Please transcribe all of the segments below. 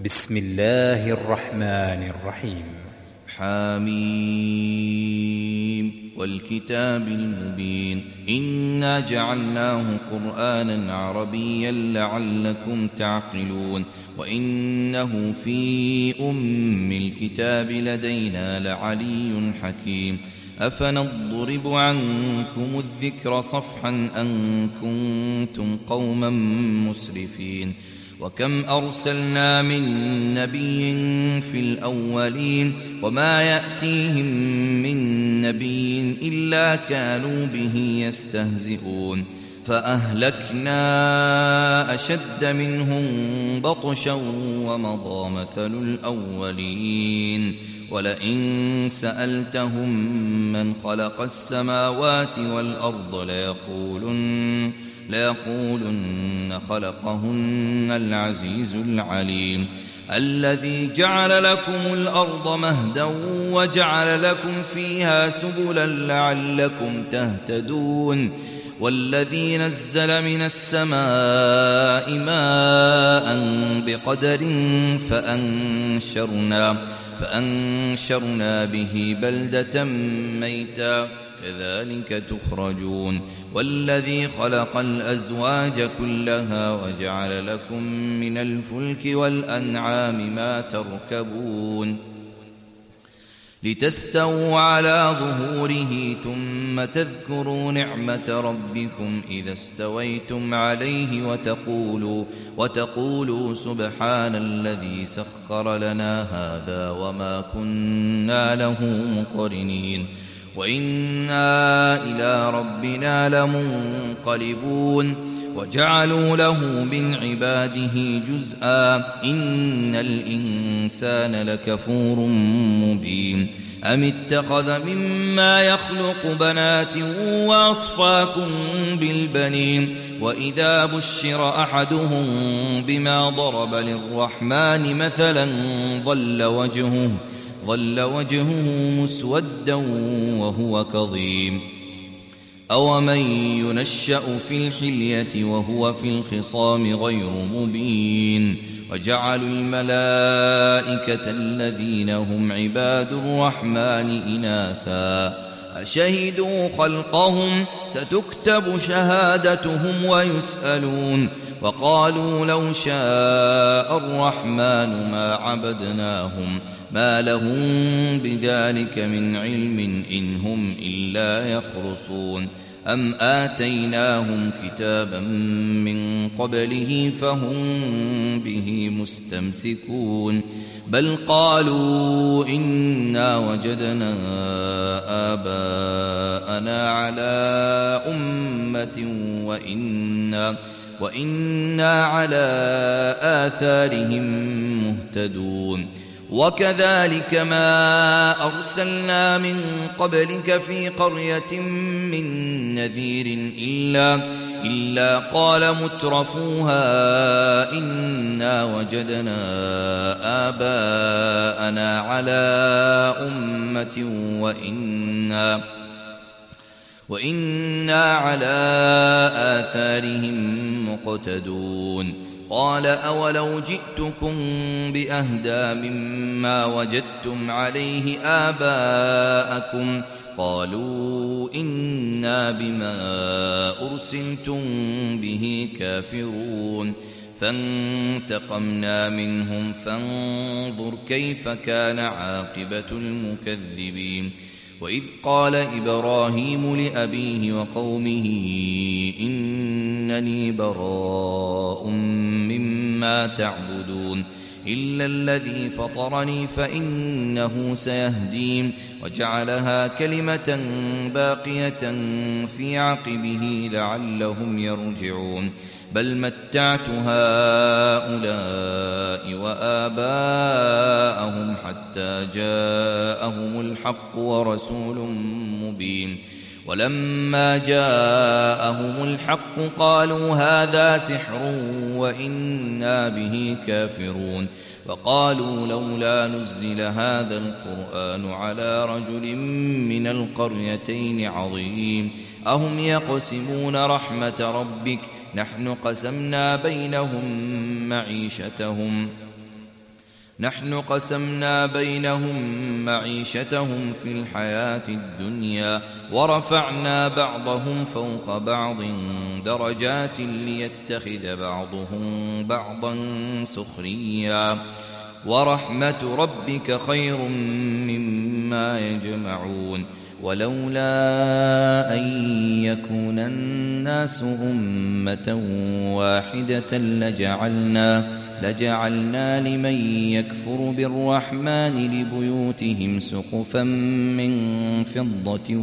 بسم الله الرحمن الرحيم. حميم والكتاب المبين إنا جعلناه قرآنا عربيا لعلكم تعقلون وإنه في أم الكتاب لدينا لعلي حكيم أفنضرب عنكم الذكر صفحا أن كنتم قوما مسرفين وكم أرسلنا من نبي في الأولين وما يأتيهم من نبي إلا كانوا به يستهزئون فأهلكنا أشد منهم بطشا ومضى مثل الأولين ولئن سألتهم من خلق السماوات والأرض ليقولن خلقهن العزيز العليم الذي جعل لكم الأرض مهدا وجعل لكم فيها سبلا لعلكم تهتدون والذي نزل من السماء ماء بقدر فأنشرنا به بلدة ميتا كذلك تخرجون والذي خلق الأزواج كلها وجعل لكم من الفلك والأنعام ما تركبون لتستووا على ظهوره ثم تذكروا نعمة ربكم إذا استويتم عليه وتقولوا سبحان الذي سخر لنا هذا وما كنا له مقرنين وإنا إلى ربنا لمنقلبون وجعلوا له من عباده جزءا إن الإنسان لكفور مبين أم اتخذ مما يخلق بنات وأصفاكم بالبنين وإذا بشر أحدهم بما ضرب للرحمن مثلا ظل وجهه مسودا وهو كظيم أومن ينشأ في الحلية وهو في الخصام غير مبين وجعلوا الملائكة الذين هم عباد الرحمن إناثا أشهدوا خلقهم ستكتب شهادتهم ويسألون وقالوا لو شاء الرحمن ما عبدناهم ما لهم بذلك من علم إن هم إلا يخرصون أم آتيناهم كتابا من قبله فهم به مستمسكون بل قالوا إنا وجدنا آباءنا على أمة وإنا على آثارهم مهتدون وكذلك ما أرسلنا من قبلك في قرية من نذير إلا قال مترفوها إنا وجدنا آباءنا على أمة وإنا على آثارهم مقتدون قال أولو جئتكم بأهدى مما وجدتم عليه آباءكم قالوا إنا بما أرسلتم به كافرون فانتقمنا منهم فانظر كيف كان عاقبة المكذبين وإذ قال إبراهيم لأبيه وقومه إنني براء مما تعبدون إلا الذي فطرني فإنه سيهدين وجعلها كلمة باقية في عقبه لعلهم يرجعون بل متعت هؤلاء وآباءهم حتى جاءهم الحق ورسول مبين ولما جاءهم الحق قالوا هذا سحر وإنا به كافرون وقالوا لولا نزل هذا القرآن على رجل من القريتين عظيم أهم يقسمون رحمة ربك نحن قسمنا بينهم معيشتهم نحن قسمنا بينهم معيشتهم في الحياة الدنيا ورفعنا بعضهم فوق بعض درجات ليتخذ بعضهم بعضا سخريا ورحمة ربك خير مما يجمعون ولولا أن يكون الناس أمة واحدة لجعلنا لمن يكفر بالرحمن لبيوتهم سقفا من فضة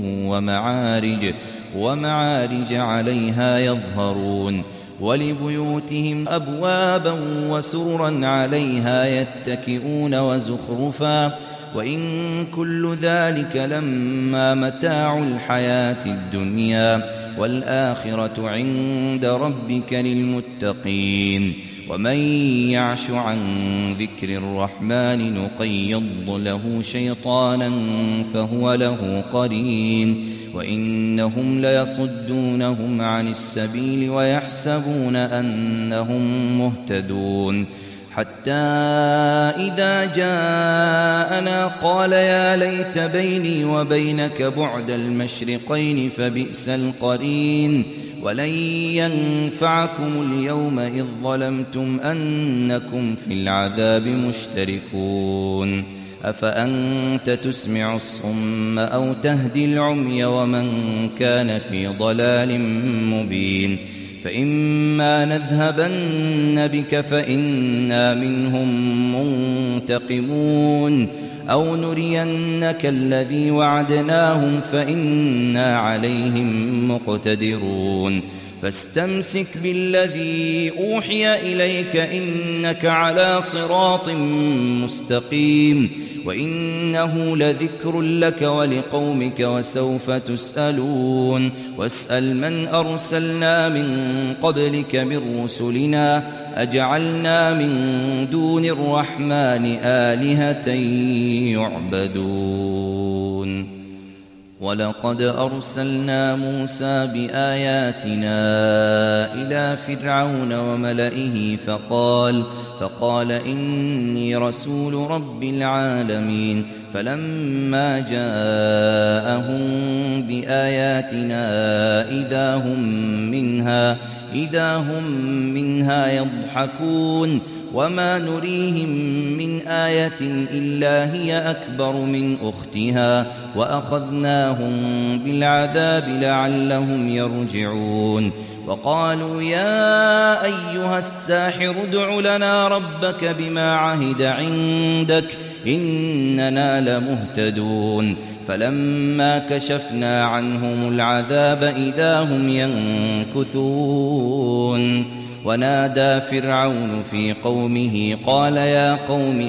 ومعارج عليها يظهرون ولبيوتهم أبوابا وسررا عليها يتكئون وزخرفا وإن كل ذلك لما متاع الحياة الدنيا والآخرة عند ربك للمتقين ومن يعش عن ذكر الرحمن نقيض له شيطانا فهو له قرين وإنهم ليصدونهم عن السبيل ويحسبون أنهم مهتدون حتى إذا جاءنا قال يا ليت بيني وبينك بعد المشرقين فبئس القرين ولن ينفعكم اليوم إذ ظلمتم أنكم في العذاب مشتركون أفأنت تسمع الصم أو تهدي العمي ومن كان في ضلال مبين فإما نذهبن بك فإنا منهم منتقمون أو نرينك الذي وعدناهم فإنا عليهم مقتدرون فاستمسك بالذي أوحي إليك إنك على صراط مستقيم وإنه لذكر لك ولقومك وسوف تسألون واسأل من أرسلنا من قبلك من رسلنا أجعلنا من دون الرحمن آلهة يعبدون ولقد أرسلنا موسى بآياتنا إلى فرعون وملئه فقال إني رسول رب العالمين فلما جاءهم بآياتنا إذا هم منها يضحكون وما نريهم من آية إلا هي أكبر من أختها وأخذناهم بالعذاب لعلهم يرجعون وقالوا يا أيها الساحر ادع لنا ربك بما عهد عندك إننا لمهتدون فلما كشفنا عنهم العذاب إذا هم ينكثون ونادى فرعون في قومه قال يا قوم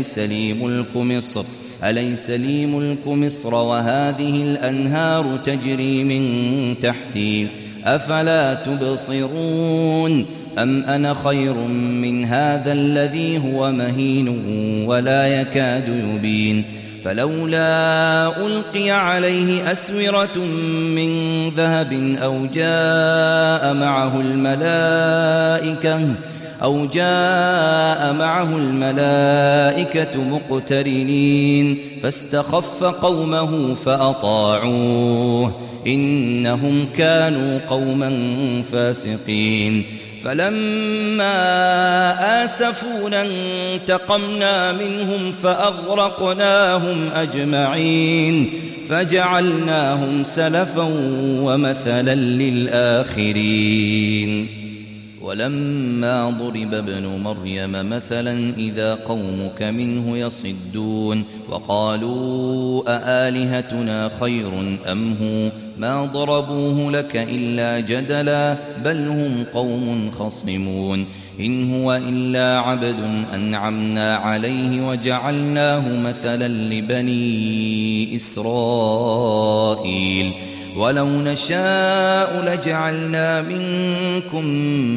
أليس لي ملك مصر وهذه الأنهار تجري من تحتي أفلا تبصرون أم أنا خير من هذا الذي هو مهين ولا يكاد يبين فلولا ألقي عليه أسورة من ذهب أو جاء معه الملائكة مقترنين فاستخف قومه فأطاعوه إنهم كانوا قوما فاسقين فلما آسفونا انتقمنا منهم فأغرقناهم أجمعين فجعلناهم سلفا ومثلا للآخرين ولما ضرب ابن مريم مثلا إذا قومك منه يصدون وقالوا أآلهتنا خير أم هو ما ضربوه لك إلا جدلا بل هم قوم خصمون إن هو إلا عبد أنعمنا عليه وجعلناه مثلا لبني إسرائيل ولو نشاء لجعلنا منكم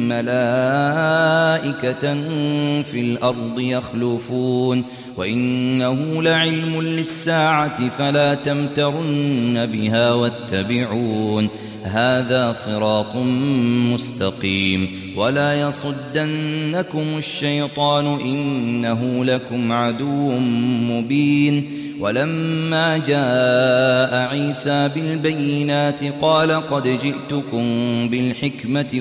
ملائكة في الأرض يخلفون وإنه لعلم للساعة فلا تمترن بها واتبعون هذا صراط مستقيم ولا يصدنكم الشيطان إنه لكم عدو مبين ولما جاء عيسى بالبينات قال قد جئتكم بالحكمة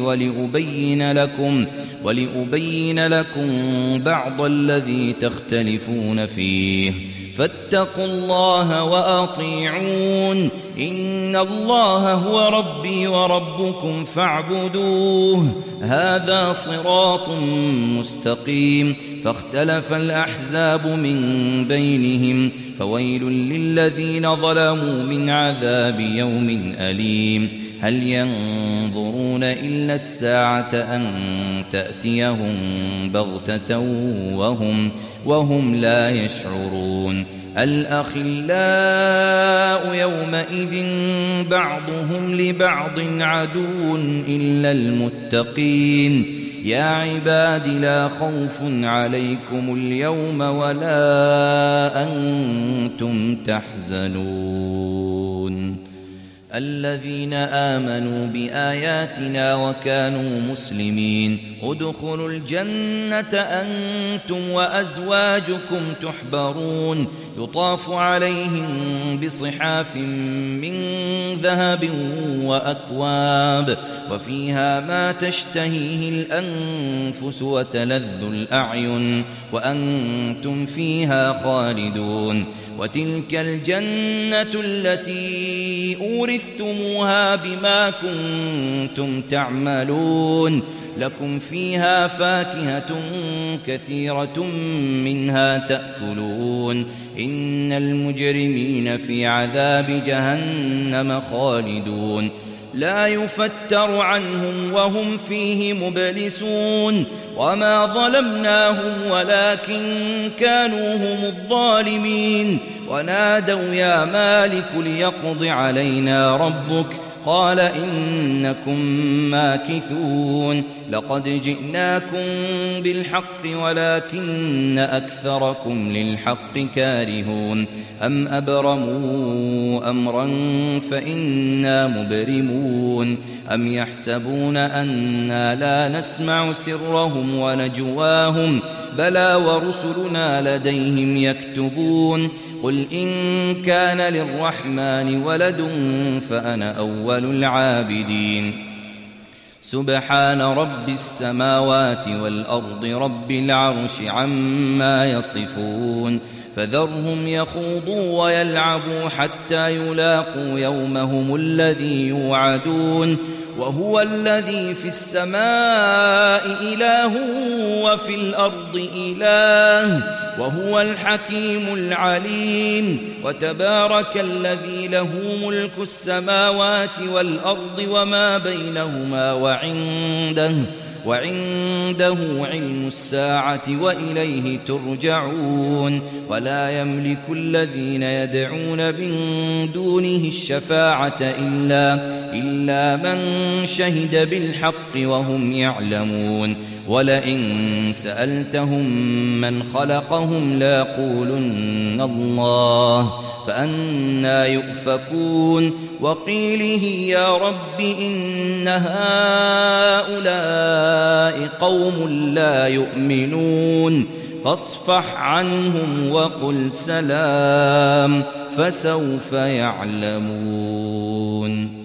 ولأبين لكم بعض الذي تختلفون فيه فاتقوا الله وأطيعون إن الله هو ربي وربكم فاعبدوه هذا صراط مستقيم فاختلف الأحزاب من بينهم فويل للذين ظلموا من عذاب يوم أليم هل ينظرون إلا الساعة أن تأتيهم بغتة وهم لا يشعرون الأخلاء يومئذ بعضهم لبعض عدو إلا المتقين يا عباد لا خوف عليكم اليوم ولا أنتم تحزنون الذين آمنوا بآياتنا وكانوا مسلمين ادخلوا الجنة أنتم وأزواجكم تحبرون يطاف عليهم بصحاف من ذهب وأكواب وفيها ما تشتهيه الأنفس وتلذ الأعين وأنتم فيها خالدون وتلك الجنة التي أورثتموها بما كنتم تعملون لكم فيها فاكهة كثيرة منها تأكلون إن المجرمين في عذاب جهنم خالدون لا يفتر عنهم وهم فيه مبلسون وما ظلمناهم ولكن كانوا هم الظالمين ونادوا يا مالك ليقض علينا ربك قال إنكم ماكثون لقد جئناكم بالحق ولكن أكثركم للحق كارهون أم أبرموا أمرا فإنا مبرمون أم يحسبون أنا لا نسمع سرهم ونجواهم بلى ورسلنا لديهم يكتبون قل إن كان للرحمن ولد فأنا أول العابدين سبحان رب السماوات والأرض رب العرش عما يصفون فذرهم يخوضوا ويلعبوا حتى يلاقوا يومهم الذي يوعدون وهو الذي في السماء إله وفي الأرض إله وهو الحكيم العليم وتبارك الذي له ملك السماوات والأرض وما بينهما وعنده علم الساعة وإليه ترجعون ولا يملك الذين يدعون من دونه الشفاعة إلا من شهد بالحق وهم يعلمون ولئن سألتهم من خلقهم ليقولن الله فأنى يؤفكون وقيله يا رب إن هؤلاء قوم لا يؤمنون فاصفح عنهم وقل سلام فسوف يعلمون